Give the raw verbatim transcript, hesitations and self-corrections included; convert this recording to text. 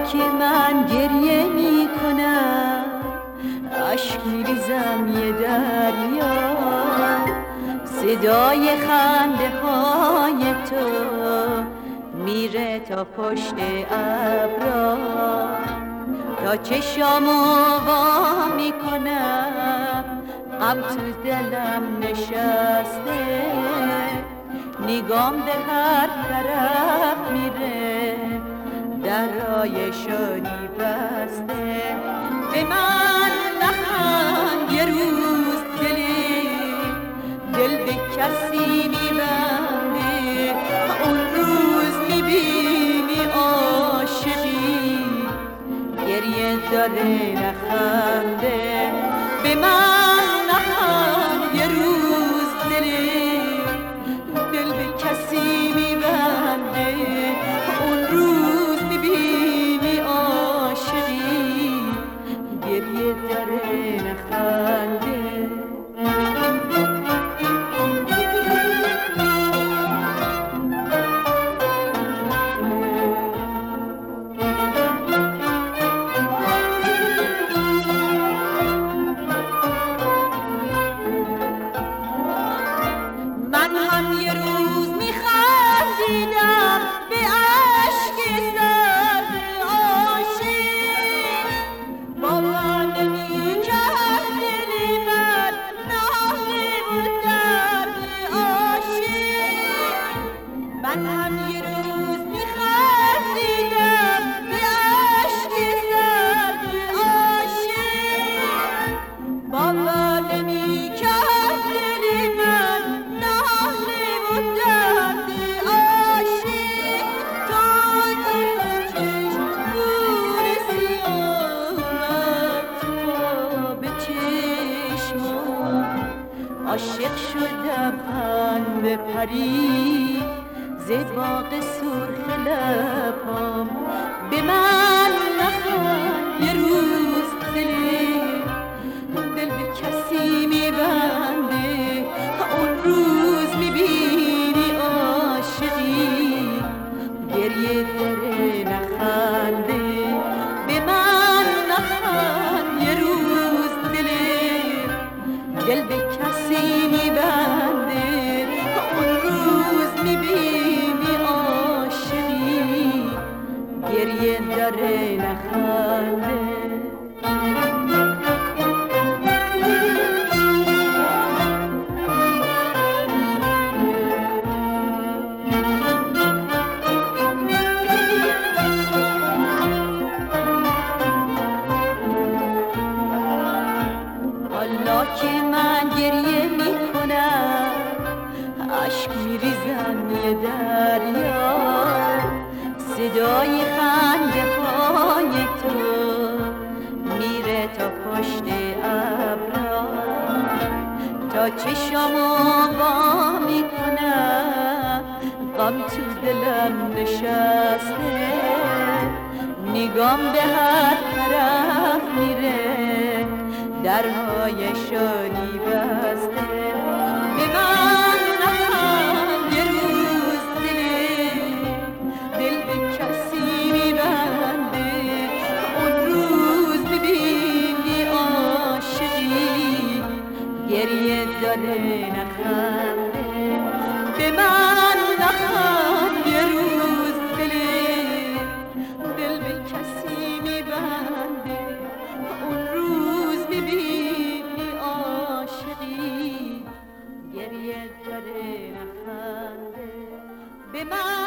که من گریه می کنم، عشق می ریزم یه دریا، صدای خنده های تو میره تا پشت ابرا، تا چشامو وا می کنم غم تو دلم نشسته، نگام به هر طرف میره درای شادی بسته. به من نخند یه روز دلی دل به کسی میبنده، اون روز میبینی عاشقی گریه داره نخنده. به من نخند یه روز دلی دل به کسی میبنده، اون روز میبینی عاشقی گریه داره نخنده. عاشق شدم خنده پری ز باغ سرخ لبام. به من نخند یه روز دلی دل به کسی میبنده، اون روز میبینی عاشقی گریه داره نخنده. به من نخند یه روز دلی دل به کسی میبنده، اون روز میبینی عاشقی گریه داره نخنده. حالا که من گریه می کنم عشق می ریزم یه دریا، صدای خنده های تو میره تا پشت ابرا، تا چشامو وا می کنم غم تو دلم نشسته، نگام به هر طرف میره درهای شادی بسته. به من نخند یه روز دلی دل به کسی میبنده، اون روز ببینی عاشقی گریه داره نخنده. به من نخند یه روز دلی دل به کسی میبنده، اون روز میبینی عاشقی گریه داره نخنده. به من